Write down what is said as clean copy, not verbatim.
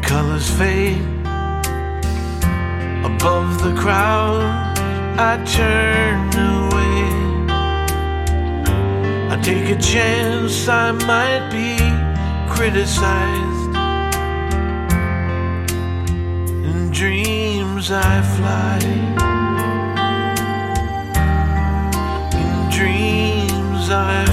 colors fade above the crowd. I turn away. I take a chance I might be criticized. In dreams I fly. In dreams I